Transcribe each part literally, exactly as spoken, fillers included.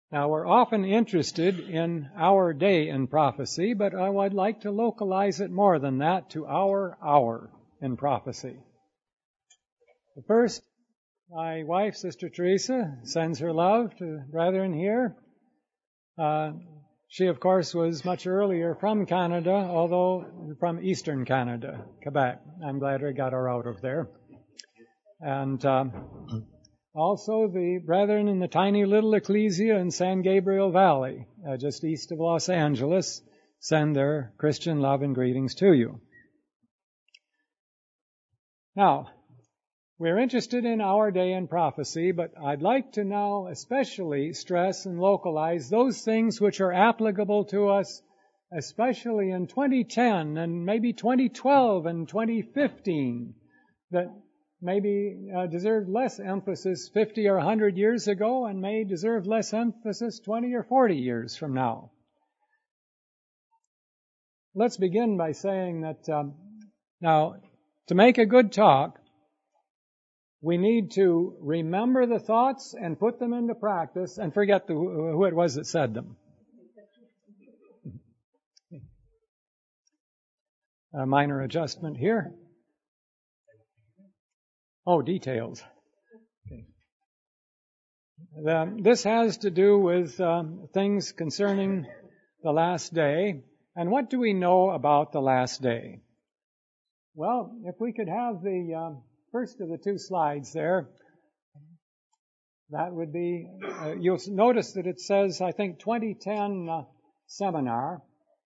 Now, we're often interested in our day in prophecy, but I would like to localize it more than that to our hour in prophecy. First, my wife, Sister Teresa, sends her love to brethren here. Uh, she, of course, was much earlier from Canada, although from eastern Canada, Quebec. I'm glad we got her out of there. And um, also the brethren in the tiny little ecclesia in San Gabriel Valley, uh, just east of Los Angeles, send their Christian love and greetings to you. Now, we're interested in our day in prophecy, but I'd like to now especially stress and localize those things which are applicable to us, especially in twenty ten and maybe twenty twelve and twenty fifteen, that maybe uh, deserved less emphasis fifty or one hundred years ago and may deserve less emphasis twenty or forty years from now. Let's begin by saying that, um, now, to make a good talk, we need to remember the thoughts and put them into practice and forget the, who it was that said them. A minor adjustment here. Oh, details. Okay. The, this has to do with um, things concerning the last day. And what do we know about the last day? Well, if we could have the um, first of the two slides there, that would be, uh, you'll notice that it says, I think, twenty ten uh, seminar.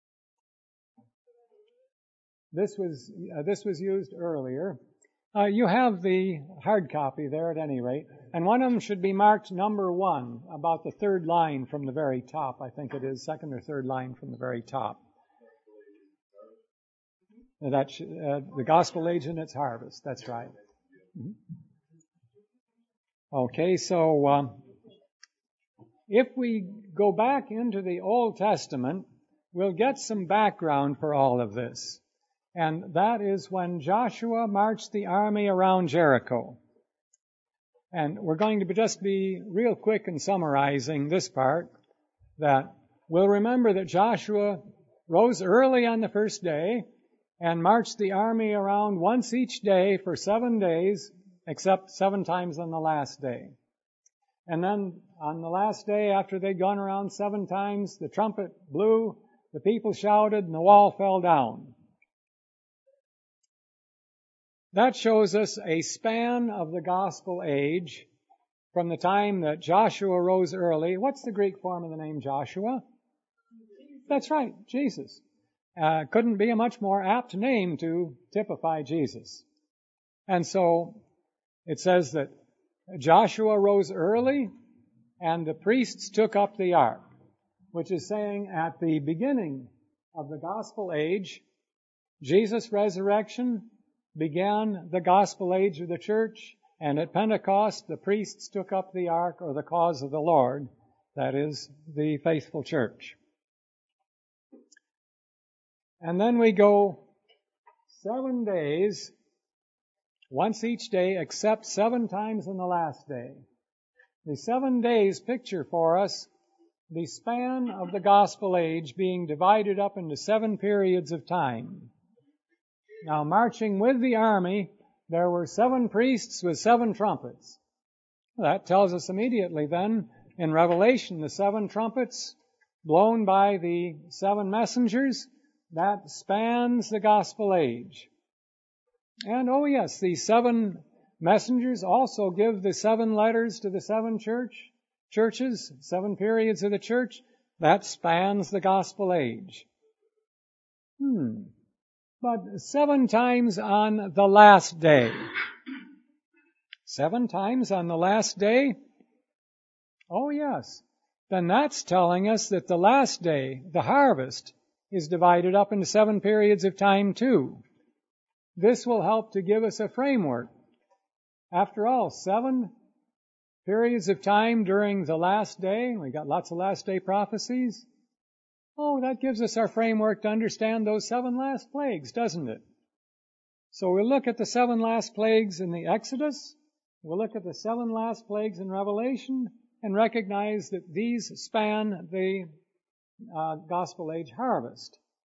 This was, uh, this was used earlier. Uh, you have the hard copy there at any rate, and one of them should be marked number one, about the third line from the very top, I think it is, second or third line from the very top. That uh, the gospel age in its harvest, that's right. Mm-hmm. Okay, so um, if we go back into the Old Testament, we'll get some background for all of this. And that is when Joshua marched the army around Jericho. And we're going to just be real quick in summarizing this part, that we'll remember that Joshua rose early on the first day and marched the army around once each day for seven days, except seven times on the last day. And then on the last day, after they'd gone around seven times, the trumpet blew, the people shouted, and the wall fell down. That shows us a span of the gospel age from the time that Joshua rose early. What's the Greek form of the name Joshua? That's right, Jesus. Uh, couldn't be a much more apt name to typify Jesus. And so it says that Joshua rose early and the priests took up the ark, which is saying at the beginning of the gospel age, Jesus' resurrection began the gospel age of the church, and at Pentecost the priests took up the ark, or the cause of the Lord, that is, the faithful church. And then we go seven days, once each day, except seven times on the last day. The seven days picture for us the span of the gospel age being divided up into seven periods of time. Now, marching with the army, there were seven priests with seven trumpets. That tells us immediately then, in Revelation, the seven trumpets blown by the seven messengers, that spans the gospel age. And, oh yes, the seven messengers also give the seven letters to the seven church churches, seven periods of the church. That spans the gospel age. Hmm. But seven times on the last day. Seven times on the last day? Oh, yes. Then that's telling us that the last day, the harvest, is divided up into seven periods of time too. This will help to give us a framework. After all, seven periods of time during the last day. We got lots of last day prophecies. Oh, that gives us our framework to understand those seven last plagues, doesn't it? So we'll look at the seven last plagues in the Exodus. We'll look at the seven last plagues in Revelation. and recognize that these span the uh, gospel age harvest.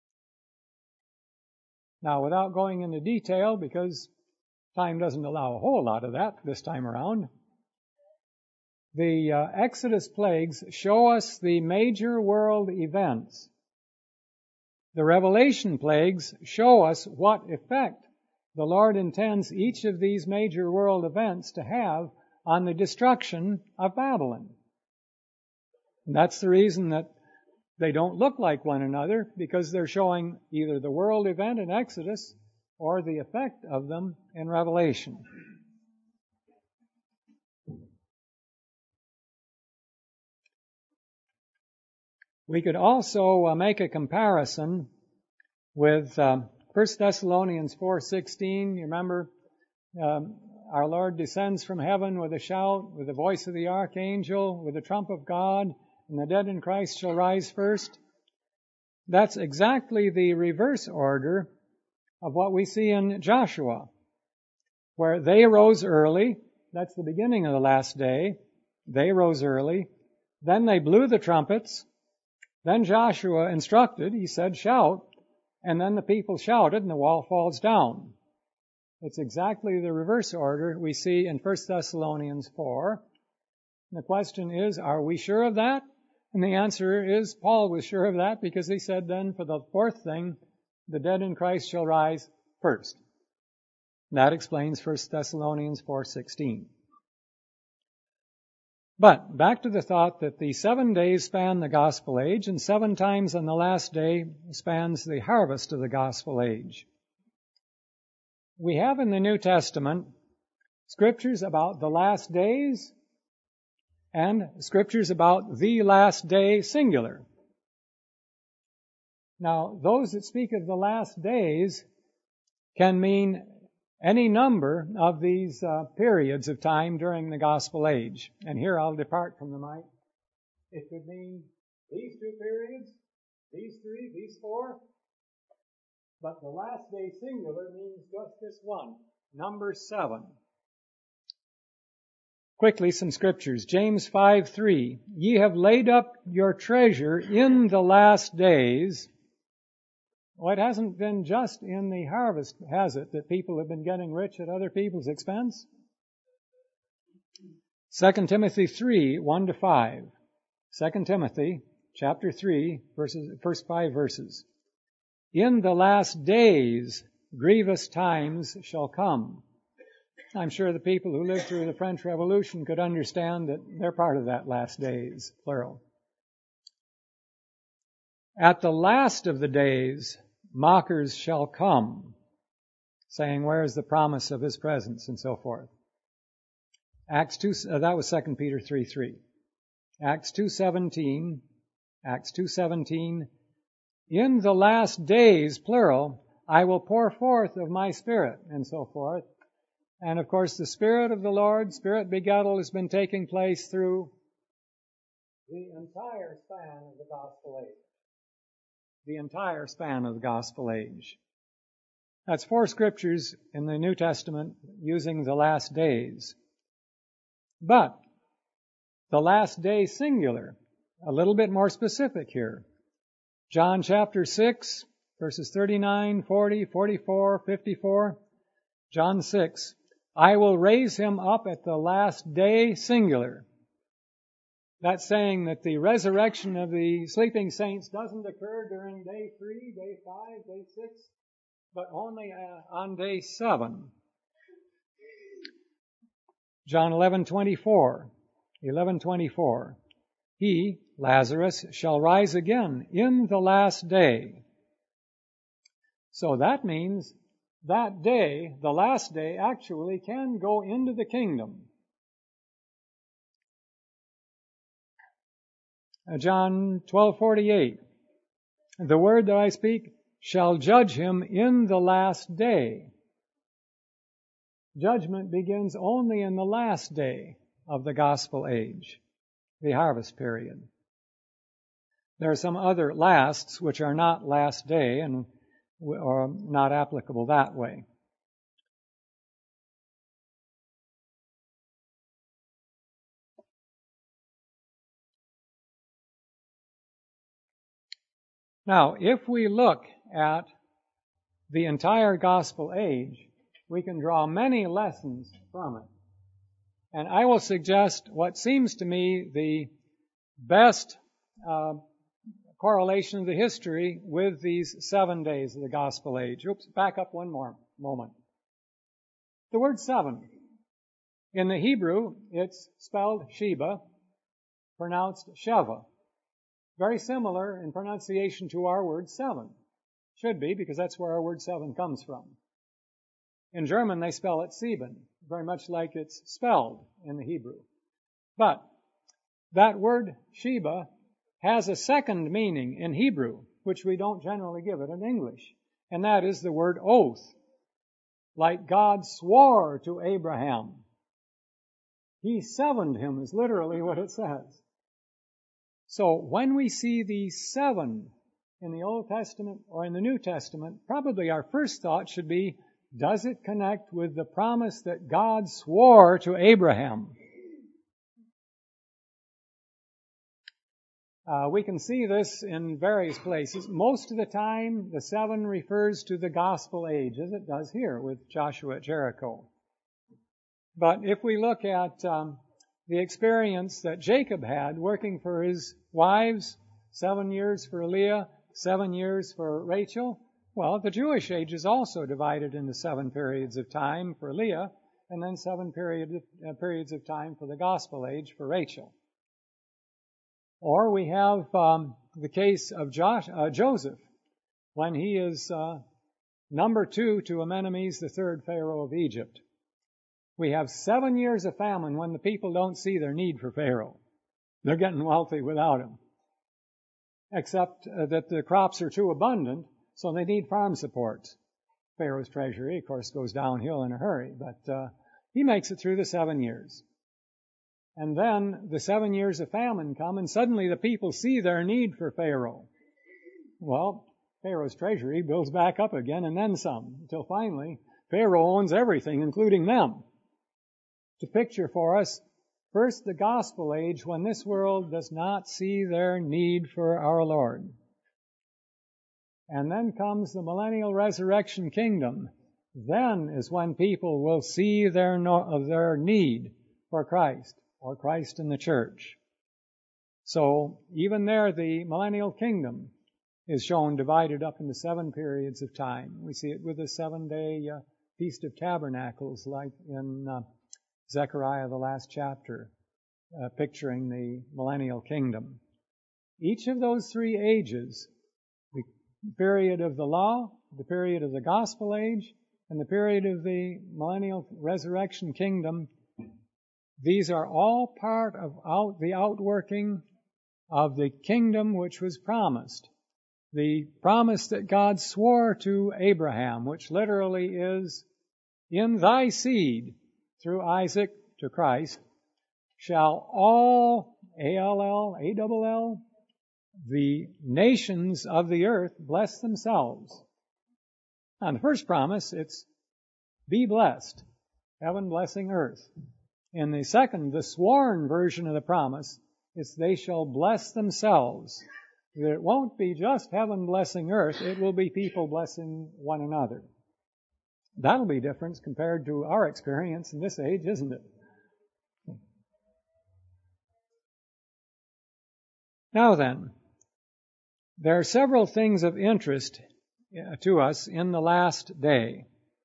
Now, without going into detail, because time doesn't allow a whole lot of that this time around, the uh, Exodus plagues show us the major world events. The Revelation plagues show us what effect the Lord intends each of these major world events to have on the destruction of Babylon. And that's the reason that they don't look like one another, because they're showing either the world event in Exodus or the effect of them in Revelation. We could also uh, make a comparison with um, First Thessalonians four sixteen. You remember, um, our Lord descends from heaven with a shout, with the voice of the archangel, with the trump of God, and the dead in Christ shall rise first. That's exactly the reverse order of what we see in Joshua, where they rose early. That's the beginning of the last day. They rose early. Then they blew the trumpets. Then Joshua instructed, he said, shout, and then the people shouted and the wall falls down. It's exactly the reverse order we see in First Thessalonians four. And the question is, are we sure of that? And the answer is, Paul was sure of that, because he said then for the fourth thing, the dead in Christ shall rise first. And that explains First Thessalonians four sixteen. But back to the thought that the seven days span the gospel age, and seven times on the last day spans the harvest of the gospel age. We have in the New Testament scriptures about the last days and scriptures about the last day singular. Now, those that speak of the last days can mean any number of these uh, periods of time during the gospel age. And here I'll depart from the mic. It could mean these two periods, these three, these four. But the last day singular means just this one, number seven. Quickly, some scriptures. James five three. Ye have laid up your treasure in the last days. Well, it hasn't been just in the harvest, has it, that people have been getting rich at other people's expense? Second Timothy three, one to five. Second Timothy, chapter three, verses, first five verses. In the last days, grievous times shall come. I'm sure the people who lived through the French Revolution could understand that they're part of that last days, plural. At the last of the days, mockers shall come, saying, where is the promise of his presence, and so forth. Acts two, uh, that was Second Peter three three. Acts two seventeen, Acts two seventeen, in the last days, plural, I will pour forth of my Spirit, and so forth. And of course, the Spirit of the Lord, Spirit begettal, has been taking place through the entire span of the gospel age. The entire span of the gospel age. That's four scriptures in the New Testament using the last days. But the last day singular, a little bit more specific here. John chapter six, verses thirty-nine, forty, forty-four, fifty-four. John six, I will raise him up at the last day singular. That's saying that the resurrection of the sleeping saints doesn't occur during day three, day five, day six, but only uh, on day seven. John eleven twenty-four, eleven twenty-four. He, Lazarus, shall rise again in the last day. So that means that day, the last day, actually can go into the kingdom. John twelve forty-eight. The word that I speak shall judge him in the last day. Judgment begins only in the last day of the gospel age, the harvest period. There are some other lasts which are not last day and are not applicable that way. Now, if we look at the entire gospel age, we can draw many lessons from it. And I will suggest what seems to me the best uh, correlation of the history with these seven days of the gospel age. Oops, back up one more moment. The word seven. In the Hebrew, it's spelled Sheba, pronounced Sheva. Very similar in pronunciation to our word seven. Should be, because that's where our word seven comes from. In German, they spell it Sieben, very much like it's spelled in the Hebrew. But that word Sheba has a second meaning in Hebrew, which we don't generally give it in English, and that is the word oath. Like God swore to Abraham. He sevened him is literally what it says. So when we see these seven in the Old Testament or in the New Testament, probably our first thought should be, does it connect with the promise that God swore to Abraham? Uh, we can see this in various places. Most of the time, the seven refers to the gospel age, as it does here with Joshua at Jericho. But if we look at um, the experience that Jacob had working for his wives, seven years for Leah, seven years for Rachel, well, the Jewish age is also divided into seven periods of time for Leah, and then seven period, uh, periods of time for the gospel age for Rachel. Or we have um, the case of Josh, uh, Joseph, when he is uh, number two to Amenemhes, the third Pharaoh of Egypt. We have seven years of famine when the people don't see their need for Pharaoh. They're getting wealthy without him. Except uh, that the crops are too abundant, so they need farm support. Pharaoh's treasury, of course, goes downhill in a hurry, but uh, he makes it through the seven years. And then the seven years of famine come, and suddenly the people see their need for Pharaoh. Well, Pharaoh's treasury builds back up again, and then some, until finally Pharaoh owns everything, including them. To picture for us, first the gospel age, when this world does not see their need for our Lord. And then comes the millennial resurrection kingdom. Then is when people will see their, no, their need for Christ, or Christ in the church. So even there, the millennial kingdom is shown divided up into seven periods of time. We see it with the seven-day uh, Feast of Tabernacles, like in uh, Zechariah, the last chapter, uh, picturing the millennial kingdom. Each of those three ages, the period of the law, the period of the gospel age, and the period of the millennial resurrection kingdom, these are all part of out, the outworking of the kingdom which was promised. The promise that God swore to Abraham, which literally is, in thy seed, through Isaac to Christ, shall all, A L L, A L L, the nations of the earth bless themselves. On the first promise, it's be blessed, heaven blessing earth. In the second, the sworn version of the promise, it's they shall bless themselves. It won't be just heaven blessing earth, it will be people blessing one another. That'll be different compared to our experience in this age, isn't it? Now then, there are several things of interest to us in the last day.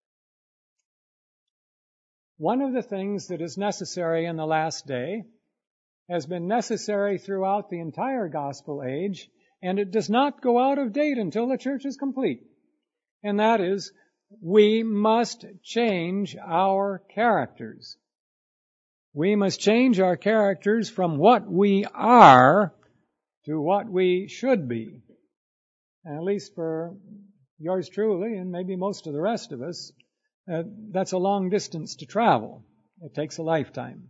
One of the things that is necessary in the last day has been necessary throughout the entire gospel age, and it does not go out of date until the church is complete. And that is, we must change our characters. We must change our characters from what we are to what we should be. And at least for yours truly, and maybe most of the rest of us, uh, that's a long distance to travel. It takes a lifetime.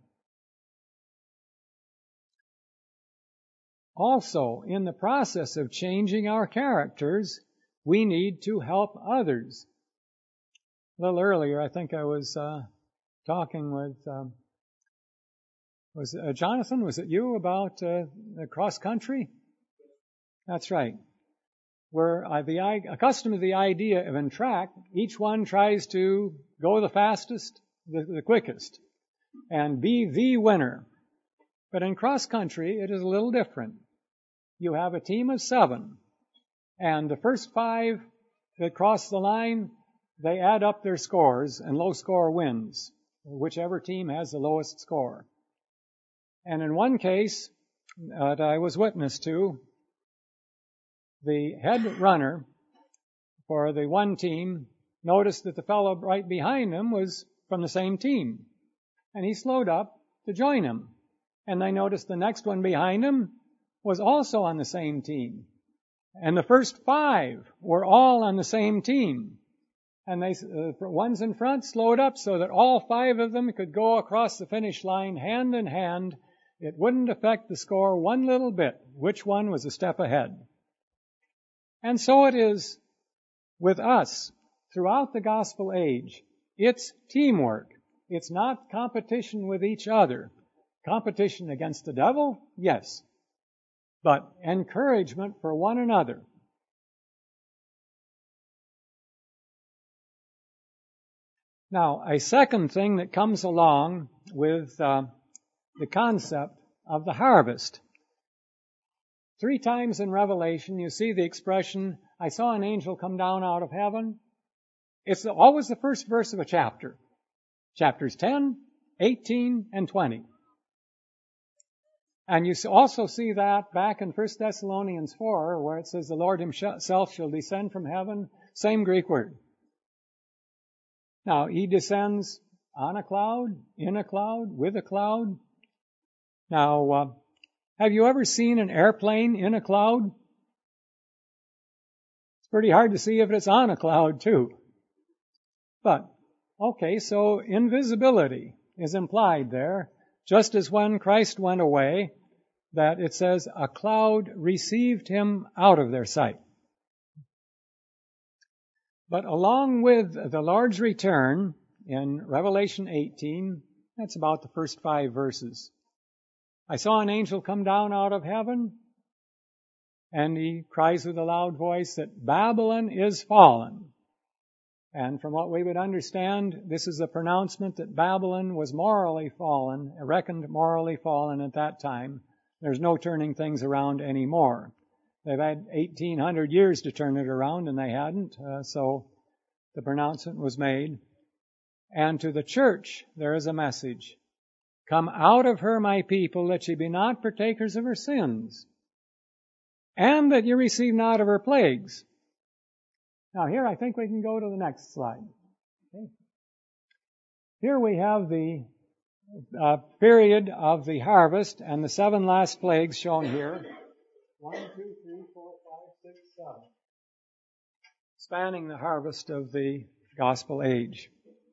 Also, in the process of changing our characters, we need to help others. A little earlier, I think I was uh, talking with, um, was uh, Jonathan, was it you, about uh, the cross country? That's right. we're uh, the, accustomed to the idea of in track, each one tries to go the fastest, the, the quickest, and be the winner. But in cross country, it is a little different. You have a team of seven, and the first five that cross the line, they add up their scores, and low score wins, whichever team has the lowest score. And in one case uh, that I was witness to, the head runner for the one team noticed that the fellow right behind him was from the same team, and he slowed up to join him. And they noticed the next one behind him was also on the same team. And the first five were all on the same team. And they, uh, ones in front slowed up so that all five of them could go across the finish line hand in hand. It wouldn't affect the score one little bit, which one was a step ahead. And so it is with us throughout the gospel age. It's teamwork. It's not competition with each other. Competition against the devil? Yes. But encouragement for one another. Now, a second thing that comes along with uh, the concept of the harvest. Three times in Revelation, you see the expression, I saw an angel come down out of heaven. It's always the first verse of a chapter. Chapters ten, eighteen, and twenty. And you also see that back in First Thessalonians four, where it says the Lord himself shall descend from heaven. Same Greek word. Now, he descends on a cloud, in a cloud, with a cloud. Now, uh, have you ever seen an airplane in a cloud? It's pretty hard to see if it's on a cloud, too. But, okay, so invisibility is implied there, just as when Christ went away, that it says a cloud received him out of their sight. But along with the Lord's return in Revelation eighteen, that's about the first five verses. I saw an angel come down out of heaven, and he cries with a loud voice that Babylon is fallen. And from what we would understand, this is a pronouncement that Babylon was morally fallen, reckoned morally fallen at that time. There's no turning things around anymore. They've had eighteen hundred years to turn it around, and they hadn't, uh, so the pronouncement was made. And to the church there is a message. Come out of her, my people, that ye be not partakers of her sins, and that ye receive not of her plagues. Now here I think we can go to the next slide. Okay. Here we have the uh, period of the harvest and the seven last plagues shown here. One, two, three, four, five, six, seven. Spanning the harvest of the gospel age.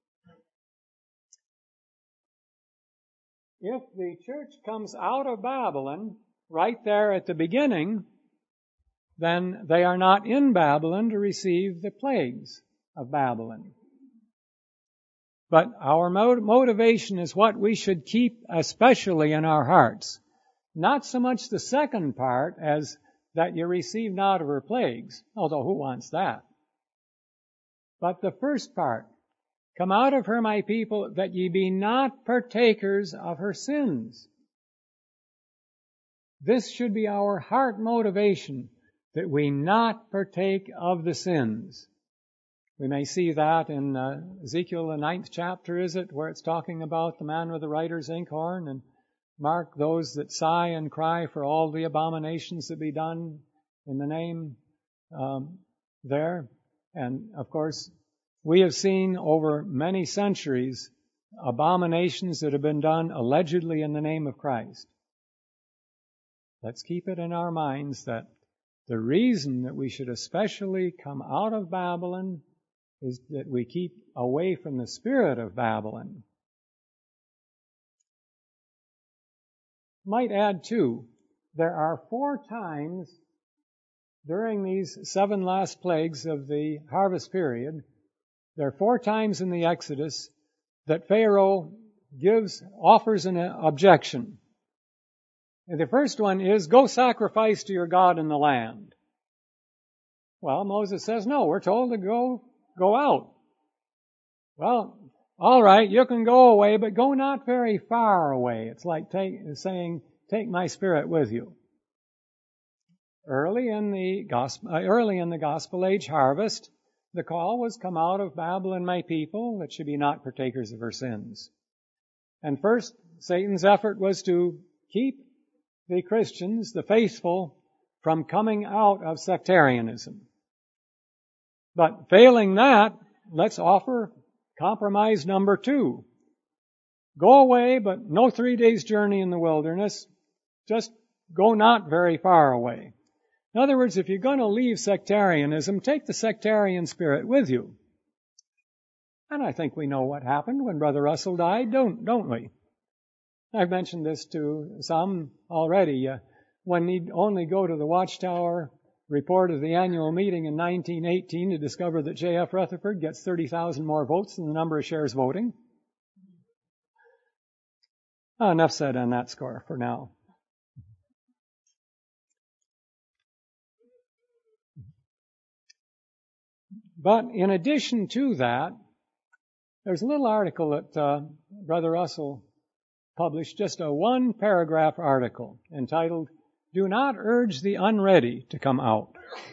If the church comes out of Babylon right there at the beginning, then they are not in Babylon to receive the plagues of Babylon. But our motivation is what we should keep especially in our hearts. Not so much the second part as that you receive not of her plagues, although who wants that? But the first part, come out of her, my people, that ye be not partakers of her sins. This should be our heart motivation, that we not partake of the sins. We may see that in uh, Ezekiel, the ninth chapter, is it, where it's talking about the man with the writer's inkhorn, and mark those that sigh and cry for all the abominations that be done in the name um, there. And, of course, we have seen over many centuries abominations that have been done allegedly in the name of Christ. Let's keep it in our minds that the reason that we should especially come out of Babylon is that we keep away from the spirit of Babylon. Might add, too, there are four times during these seven last plagues of the harvest period, there are four times in the Exodus that Pharaoh gives, offers an objection. And the first one is, go sacrifice to your God in the land. Well, Moses says, no, we're told to go, go out. Well, all right, you can go away, but go not very far away. It's like take, saying, take my spirit with you. Early in the gospel, uh, early in the gospel age harvest, the call was, come out of Babylon, my people, that should be not partakers of her sins. And first, Satan's effort was to keep the Christians, the faithful, from coming out of sectarianism. But failing that, let's offer compromise number two. Go away, but no three days journey in the wilderness. Just go not very far away. In other words, if you're going to leave sectarianism, take the sectarian spirit with you. And I think we know what happened when Brother Russell died, don't, don't we? I've mentioned this to some already. Uh, one need only go to the Watchtower report of the annual meeting in nineteen eighteen to discover that J F Rutherford gets thirty thousand more votes than the number of shares voting. Oh, enough said on that score for now. But in addition to that, there's a little article that uh, Brother Russell published, just a one-paragraph article entitled, Do Not Urge the Unready to Come Out.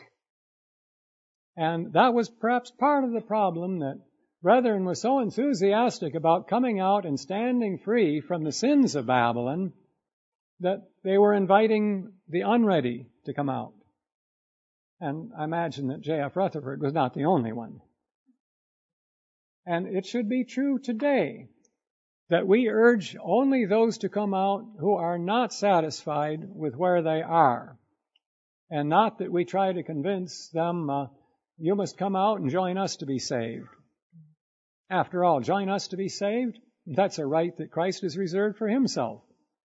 And that was perhaps part of the problem, that brethren were so enthusiastic about coming out and standing free from the sins of Babylon that they were inviting the unready to come out. And I imagine that J F Rutherford was not the only one. And it should be true today that we urge only those to come out who are not satisfied with where they are, and not that we try to convince them, uh, you must come out and join us to be saved. After all, join us to be saved? That's a right that Christ has reserved for himself.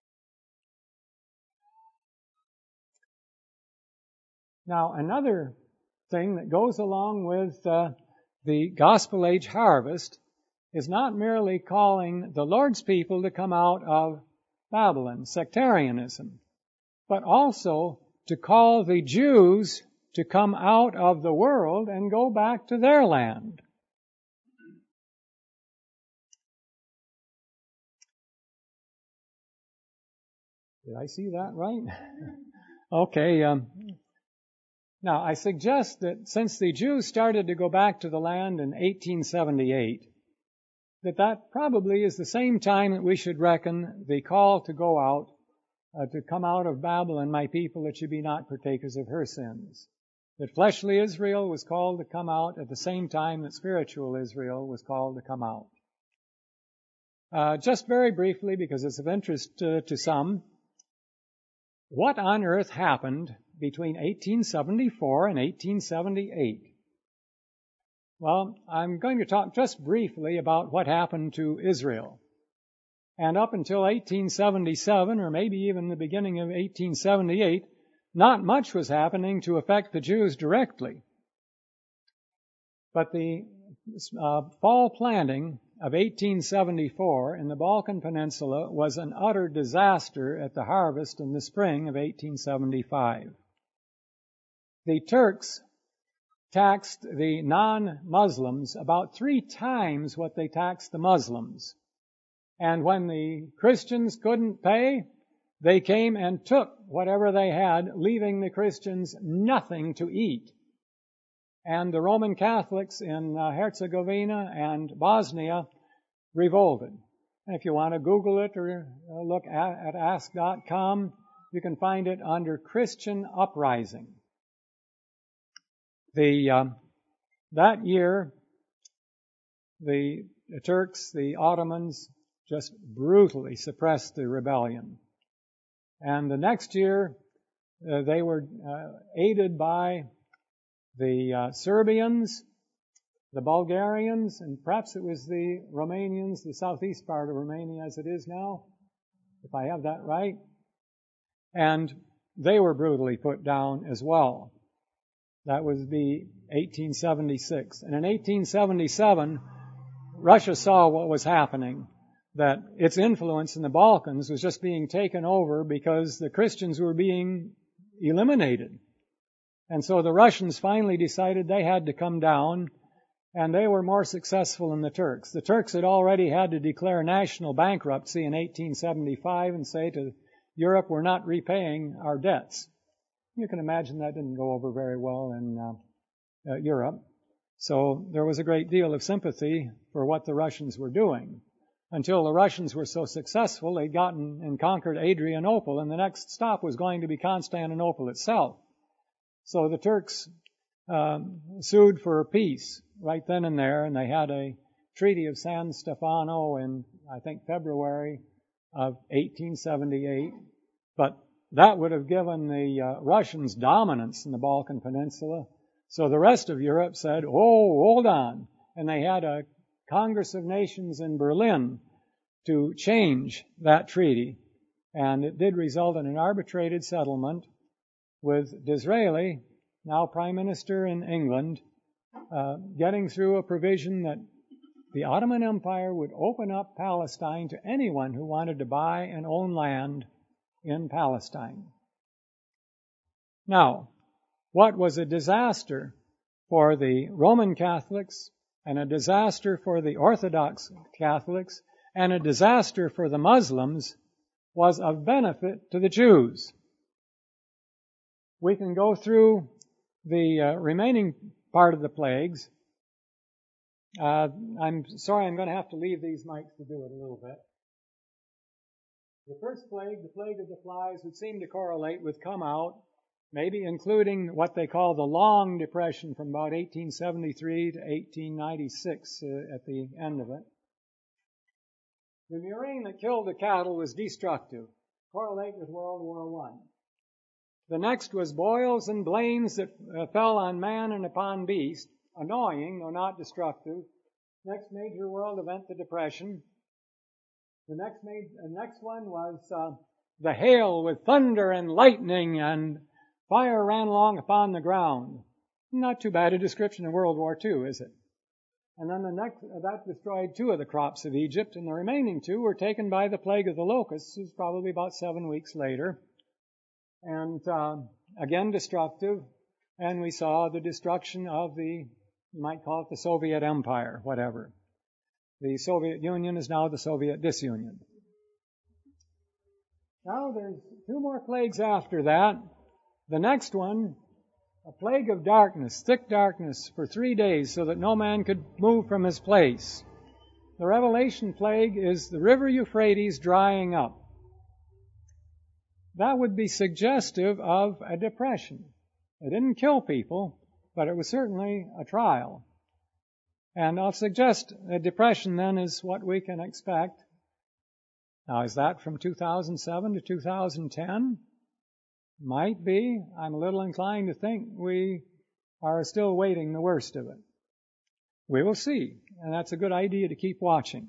Now, another thing that goes along with uh, the gospel age harvest is not merely calling the Lord's people to come out of Babylon, sectarianism, but also to call the Jews to come out of the world and go back to their land. Did I see that right? Okay. Um, now, I suggest that since the Jews started to go back to the land in eighteen seventy-eight, that that probably is the same time that we should reckon the call to go out, uh, to come out of Babylon, my people, that you be not partakers of her sins. That fleshly Israel was called to come out at the same time that spiritual Israel was called to come out. Uh, just very briefly, because it's of interest uh, to some, what on earth happened between eighteen seventy-four and eighteen seventy-eight? Well, I'm going to talk just briefly about what happened to Israel. And up until eighteen seventy-seven, or maybe even the beginning of eighteen seventy-eight, not much was happening to affect the Jews directly. But the uh, fall planting of eighteen seventy-four in the Balkan Peninsula was an utter disaster at the harvest in the spring of eighteen seventy-five. The Turks taxed the non-Muslims about three times what they taxed the Muslims. And when the Christians couldn't pay, they came and took whatever they had, leaving the Christians nothing to eat. And the Roman Catholics in uh, Herzegovina and Bosnia revolted. And if you want to Google it or uh, look at, at ask dot com, you can find it under Christian Uprising. The uh, that year, the, the Turks, the Ottomans, just brutally suppressed the rebellion. And the next year, uh, they were uh, aided by the uh, Serbians, the Bulgarians, and perhaps it was the Romanians, the southeast part of Romania as it is now, if I have that right. And they were brutally put down as well. That was the eighteen seventy-six. And in eighteen seventy-seven, Russia saw what was happening, that its influence in the Balkans was just being taken over because the Christians were being eliminated. And so the Russians finally decided they had to come down, and they were more successful than the Turks. The Turks had already had to declare national bankruptcy in eighteen seventy-five and say to Europe, we're not repaying our debts. You can imagine that didn't go over very well in uh, uh, Europe. So there was a great deal of sympathy for what the Russians were doing, until the Russians were so successful they'd gotten and conquered Adrianople, and the next stop was going to be Constantinople itself. So the Turks um, sued for peace right then and there, and they had a Treaty of San Stefano in, I think, February of eighteen seventy-eight. But that would have given the uh, Russians dominance in the Balkan Peninsula. So the rest of Europe said, oh, hold on. And they had a Congress of Nations in Berlin to change that treaty. And it did result in an arbitrated settlement with Disraeli, now Prime Minister in England, uh, getting through a provision that the Ottoman Empire would open up Palestine to anyone who wanted to buy and own land in Palestine. Now, what was a disaster for the Roman Catholics and a disaster for the Orthodox Catholics and a disaster for the Muslims was of benefit to the Jews. We can go through the uh, remaining part of the plagues. Uh, I'm sorry, I'm going to have to leave these mics to do it a little bit. The first plague, the plague of the flies, would seem to correlate with come out, maybe including what they call the Long Depression from about eighteen seventy-three to eighteen ninety-six uh, at the end of it. The murrain that killed the cattle was destructive, correlate with World War One. The next was boils and blains that uh, fell on man and upon beast, annoying, though not destructive. Next major world event, the Depression. The next, major, the next one was uh, the hail with thunder and lightning, and fire ran along upon the ground. Not too bad a description of World War Two, is it? And then the next, uh, that destroyed two of the crops of Egypt, and the remaining two were taken by the plague of the locusts, which was probably about seven weeks later. And uh, again destructive, and we saw the destruction of the, you might call it the Soviet Empire, whatever. The Soviet Union is now the Soviet disunion. Now there's two more plagues after that. The next one, a plague of darkness, thick darkness for three days so that no man could move from his place. The Revelation plague is the river Euphrates drying up. That would be suggestive of a depression. It didn't kill people, but it was certainly a trial. And I'll suggest a depression then is what we can expect. Now, is that from two thousand seven to two thousand ten? Might be. I'm a little inclined to think we are still waiting the worst of it. We will see, and that's a good idea to keep watching.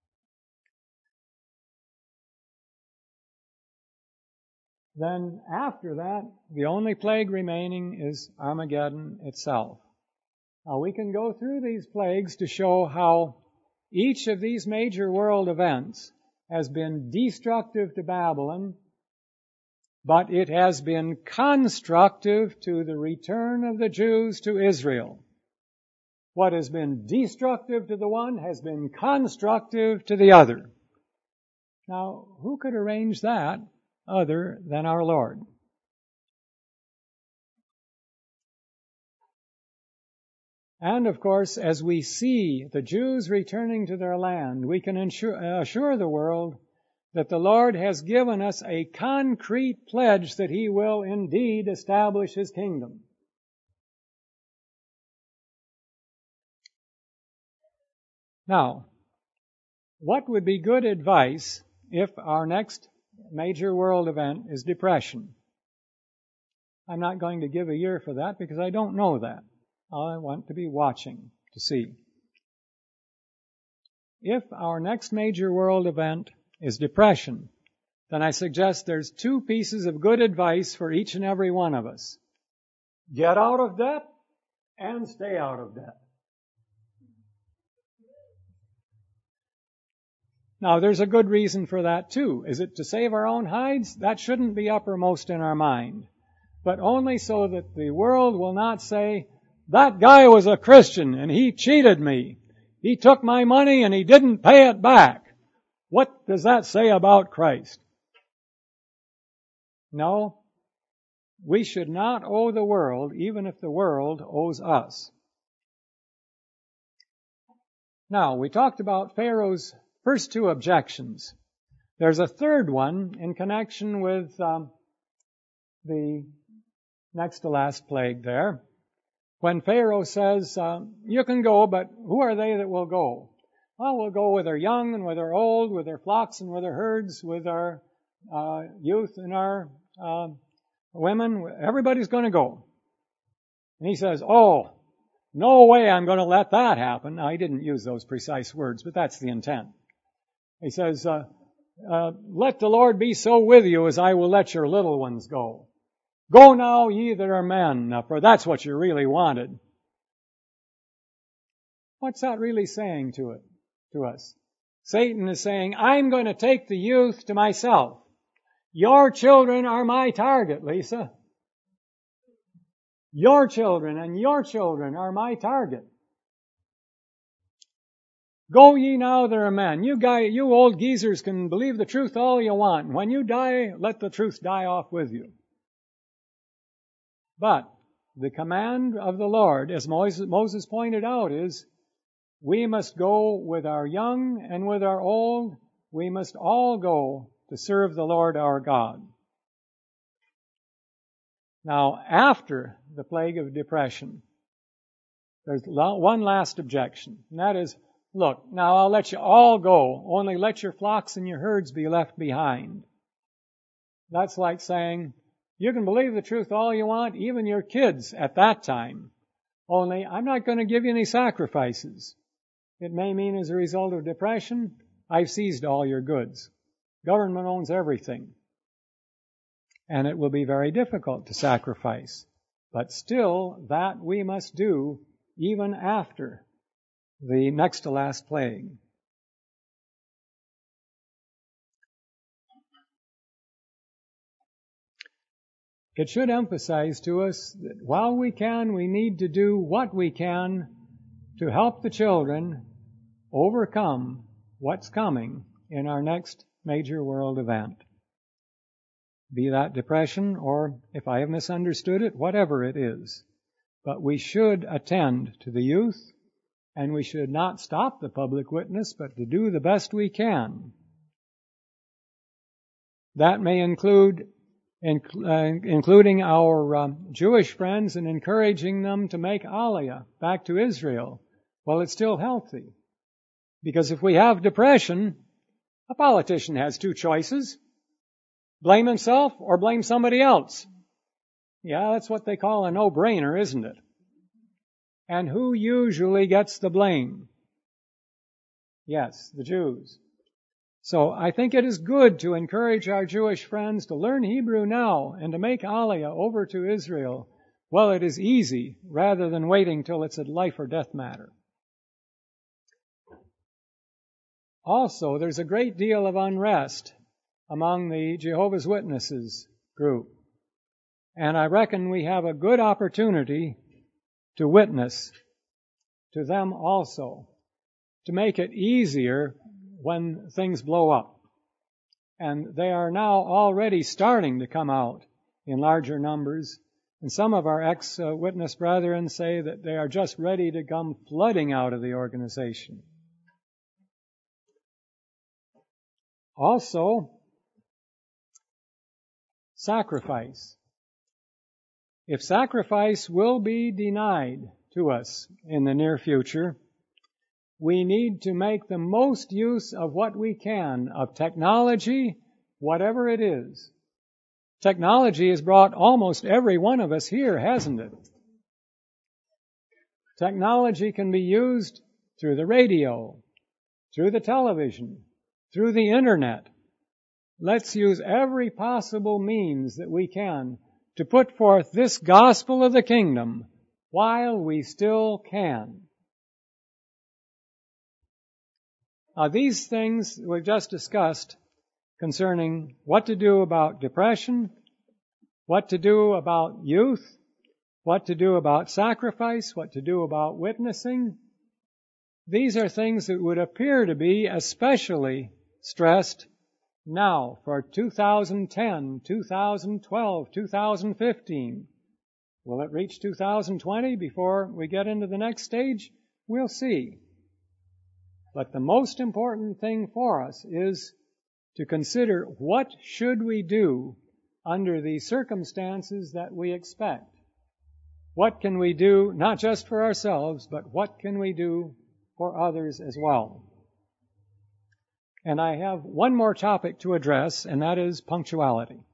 Then after that, the only plague remaining is Armageddon itself. Now we can go through these plagues to show how each of these major world events has been destructive to Babylon, but it has been constructive to the return of the Jews to Israel. What has been destructive to the one has been constructive to the other. Now, who could arrange that other than our Lord? And of course, as we see the Jews returning to their land, we can ensure, assure the world that the Lord has given us a concrete pledge that He will indeed establish His kingdom. Now, what would be good advice if our next major world event is depression? I'm not going to give a year for that because I don't know that. I want to be watching to see. If our next major world event is depression, then I suggest there's two pieces of good advice for each and every one of us. Get out of debt and stay out of debt. Now, there's a good reason for that too. Is it to save our own hides? That shouldn't be uppermost in our mind. but only so that the world will not say, that guy was a Christian and he cheated me. He took my money and he didn't pay it back. What does that say about Christ? No, we should not owe the world, even if the world owes us. Now, we talked about Pharaoh's first two objections. There's a third one in connection with um, the next to last plague there. When Pharaoh says, uh, you can go, but who are they that will go? Well, we'll go with our young and with our old, with our flocks and with our herds, with our uh, youth and our uh, women. Everybody's going to go. And he says, oh, no way I'm going to let that happen. Now, he didn't use those precise words, but that's the intent. He says, uh, uh, let the Lord be so with you as I will let your little ones go. Go now, ye that are men, for that's what you really wanted. What's that really saying to it, to us? Satan is saying, I'm going to take the youth to myself. Your children are my target, Lisa. Your children and your children are my target. Go ye now that are men. You guy, you old geezers can believe the truth all you want. When you die, let the truth die off with you. But the command of the Lord, as Moses pointed out, is we must go with our young and with our old. We must all go to serve the Lord our God. Now, after the plague of depression, there's one last objection, and that is, look, now I'll let you all go, only let your flocks and your herds be left behind. That's like saying, you can believe the truth all you want, even your kids at that time. Only, I'm not going to give you any sacrifices. It may mean as a result of depression, I've seized all your goods. Government owns everything. And it will be very difficult to sacrifice. But still, that we must do even after the next to last plague. It should emphasize to us that while we can, we need to do what we can to help the children overcome what's coming in our next major world event. Be that depression or, if I have misunderstood it, whatever it is. But we should attend to the youth, and we should not stop the public witness, but to do the best we can. That may include including our uh, Jewish friends and encouraging them to make Aliyah back to Israel while it's still healthy. Because if we have depression, a politician has two choices. Blame himself or blame somebody else. Yeah, that's what they call a no-brainer, isn't it? And who usually gets the blame? Yes, the Jews. So I think it is good to encourage our Jewish friends to learn Hebrew now and to make Aliyah over to Israel while it is easy, rather than waiting till it's a life or death matter. Also, there's a great deal of unrest among the Jehovah's Witnesses group. And I reckon we have a good opportunity to witness to them also, to make it easier when things blow up. And they are now already starting to come out in larger numbers. And some of our ex-witness brethren say that they are just ready to come flooding out of the organization. Also, sacrifice. If sacrifice will be denied to us in the near future, we need to make the most use of what we can of technology, whatever it is. Technology has brought almost every one of us here, hasn't it? Technology can be used through the radio, through the television, through the internet. Let's use every possible means that we can to put forth this gospel of the kingdom while we still can. Now, these things we've just discussed concerning what to do about depression, what to do about youth, what to do about sacrifice, what to do about witnessing. These are things that would appear to be especially stressed now for two thousand ten, two thousand twelve, two thousand fifteen. Will it reach two thousand twenty before we get into the next stage? We'll see. But the most important thing for us is to consider what should we do under the circumstances that we expect. What can we do, not just for ourselves, but what can we do for others as well? And I have one more topic to address, and that is punctuality.